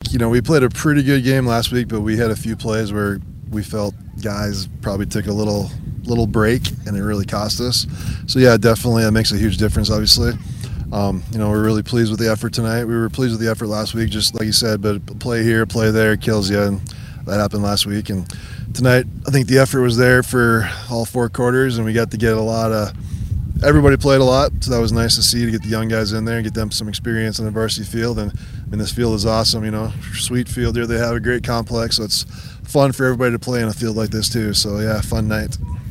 think, we played a pretty good game last week, but we had a few plays where we felt guys probably took a little break, and it really cost us. So yeah, definitely that makes a huge difference, obviously. We're really pleased with the effort tonight. We were pleased with the effort last week, just like you said, but play here, play there kills you, and that happened last week. And tonight, I think the effort was there for all 4 quarters, and we got to get everybody played a lot, so that was nice to see, to get the young guys in there and get them some experience on the varsity field. And this field is awesome, sweet field here. They have a great complex, so it's fun for everybody to play in a field like this too. So yeah, fun night.